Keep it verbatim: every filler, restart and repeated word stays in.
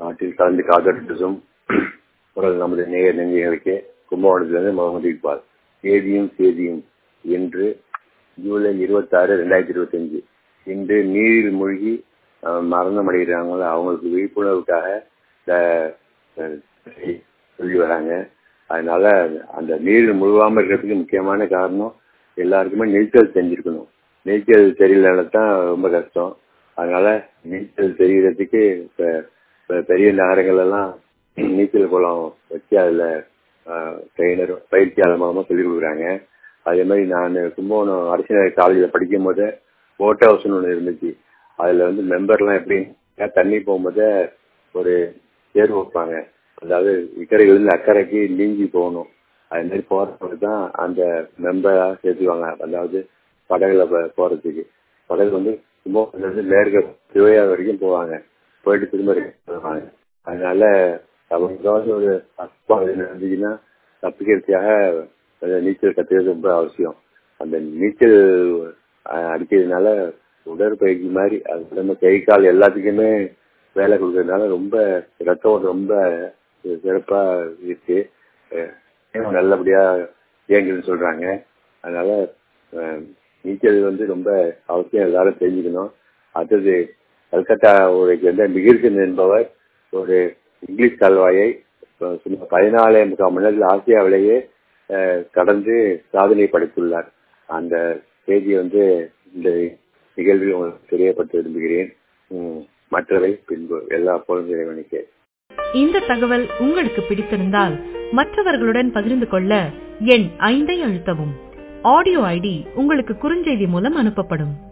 நாட்டில் கலந்து காதலித்தும் குரல் நமது நேய நெஞ்சங்களுக்கு கும்பகோணத்திலிருந்து முகமது இக்பால். தேதியும் சேதியும் என்று ஜூலை இருபத்தி ஆறு ரெண்டாயிரத்தி இருபத்தி அஞ்சு இன்று நீரில் மூழ்கி மரணம் அடைகிறாங்களோ அவங்களுக்கு விழிப்புணர்வுக்காக சொல்லி வராங்க. அதனால அந்த நீரில் முழுகாமல் இருக்கிறதுக்கு முக்கியமான காரணம் எல்லாருக்குமே நீச்சல் தெரிஞ்சிருக்கணும். நீச்சல் தெரியலன்னா தான் ரொம்ப கஷ்டம். அதனால நீச்சல் தெரிகிறதுக்கு இப்போ பெரிய நகரங்கள் எல்லாம் நீச்சல் குளம் வச்சு அதில் ட்ரெயினர் பயிற்சியாளர் மூலமாக சொல்லிக் கொடுக்குறாங்க. அதே மாதிரி நான் கும்பகோணம் அரசு காலேஜில் படிக்கும் போது போட் ஹவுஸ்னு ஒன்று இருந்துச்சு. அதில் வந்து மெம்பர்லாம் எப்படி தண்ணி போகும்போது ஒரு தேர்வு வைப்பாங்க. அதாவது இக்கரையிலிருந்து அக்கறைக்கு நீஞ்சி போகணும். அது மாதிரி போகிறவங்க தான் அந்த மெம்பராக சேர்த்துவாங்க. அதாவது படகுல போகிறதுக்கு படகு வந்து கும்பகோணத்துலேருந்து மேற்கு திருவையாறு வரைக்கும் போவாங்க. போயிட்டு திரும்ப வருவாங்க. அதனால அவங்களுக்காவது ஒரு அப்பாடு நடந்துச்சுன்னா தப்பிக்கிறதுக்காக நீச்சல் கற்றுக்கிறது ரொம்ப அவசியம். அந்த நீச்சல் அடிக்கிறதுனால உடற்பயிற்சி மாதிரி அது நம்ம கை கால் எல்லாத்துக்குமே வேலை கொடுக்கறதுனால ரொம்ப ரத்தம் ரொம்ப சிறப்பாக இருக்கு, நல்லபடியாக இயங்குதுன்னு சொல்றாங்க. அதனால நீச்சல் வந்து ரொம்ப அவசியம், எல்லாரும் தெரிஞ்சுக்கணும். அடுத்தது கல்கத்தா ஊரைக்கு வந்து மிகிர்சன் என்பவர் ஒரு இங்கிலீஷ் கால்வாயை சுமார் பதினாலே முக்கால் மணி நேரத்தில் ஆசியாவிலேயே கடந்து சாதனை படைத்துள்ளார். அந்த செய்தியை வந்து இந்த நிகழ்வில் உங்களுக்கு தெரியப்படுத்த விரும்புகிறேன். மற்றவை பின்பு எல்லா பொருளும் இறைவனுக்கு. இந்த தகவல் உங்களுக்கு பிடித்திருந்தால் மற்றவர்களுடன் பகிர்ந்து கொள்ள எண் ஐந்தை அழுத்தவும். ஆடியோ ஐடி உங்களுக்கு குறுஞ்செய்தி மூலம் அனுப்பப்படும்.